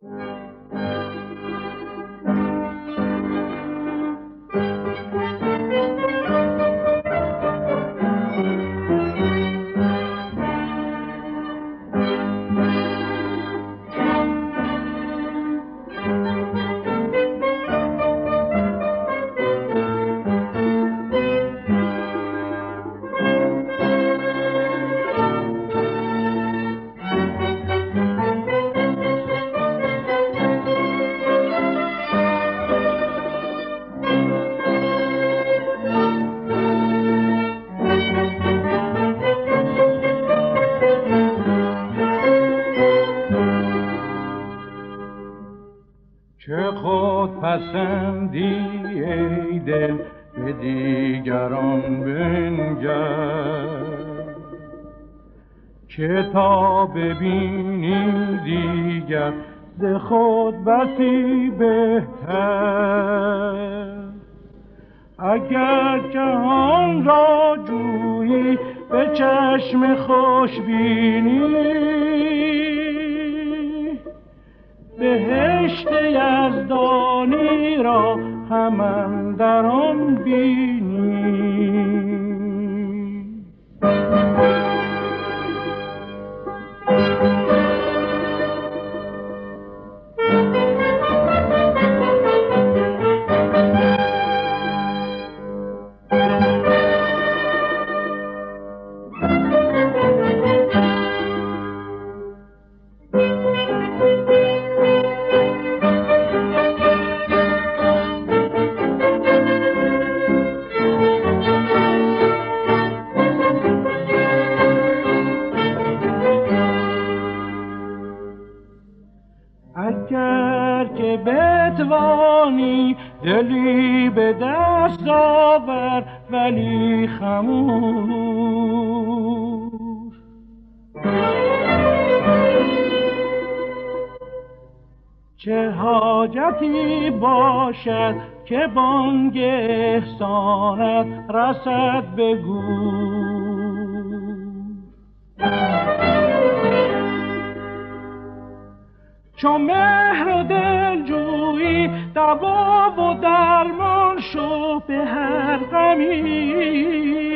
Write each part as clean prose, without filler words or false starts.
چه خود پسندی ای دل به دیگران بنگر، که تا ببینی دیگر ز خود بسی بهتر. اگر جهان را جویی به چشم خوش بینی، بهشت یزدانی را هم اندر آن بینی. اگر که بتوانی دلی به دست آور ولی خموش، چه حاجتی باشد که بانگ احسانت رسد به گوش. چو مهر و دلجویی دوا و درمان شو به هر غمی،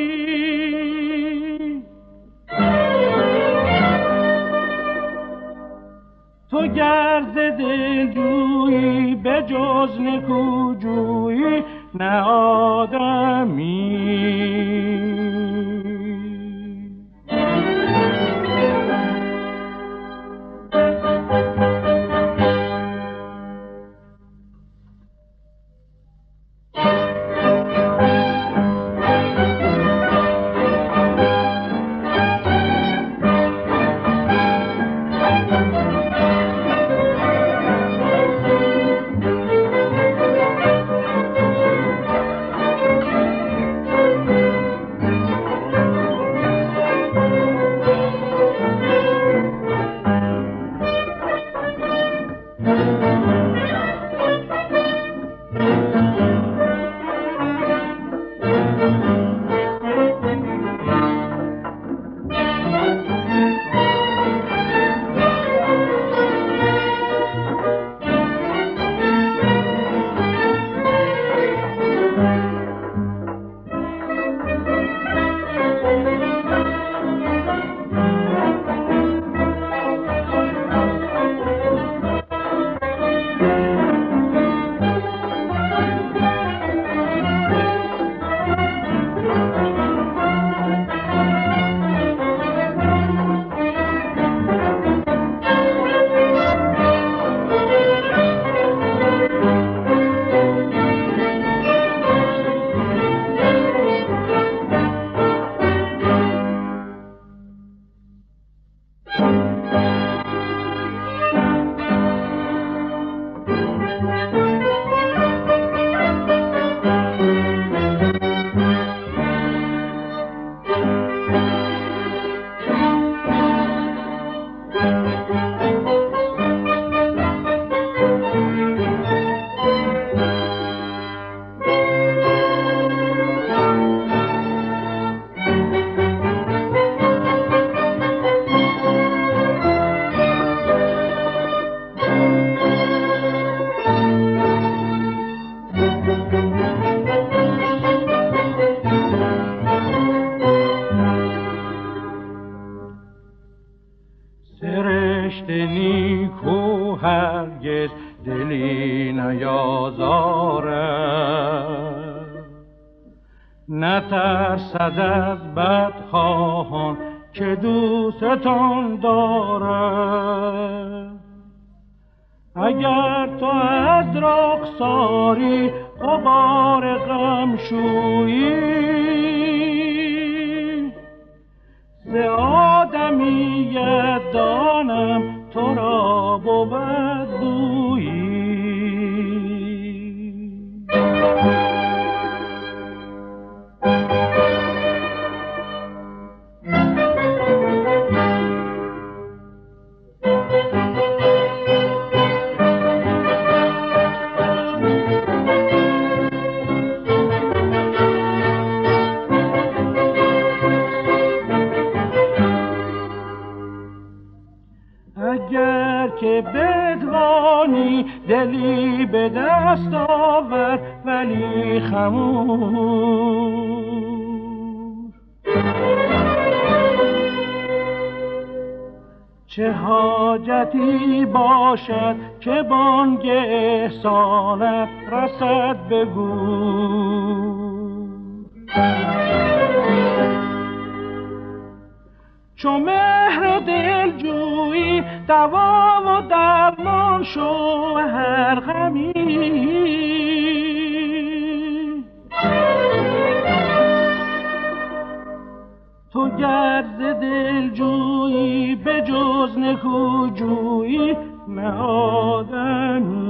تو گر ز دلجویی به جز نکوجویی نه آدمی. او هرگز دلی نیازارد. نترسد از بدخواهان که دوستان دارد. اگر تو از رخساری غبار غم شویی، ز آدمیت دانم تو را بود بویی. اگر که بدوانی دلی به دست آور ولی خمور. چه حاجتی باشد که بانگ احسانت رسد به گور. چو مهر و دلجویی دوا و درمان شو هر غمی. تو گر ز دلجویی به جز نکوجویی نه آدمی.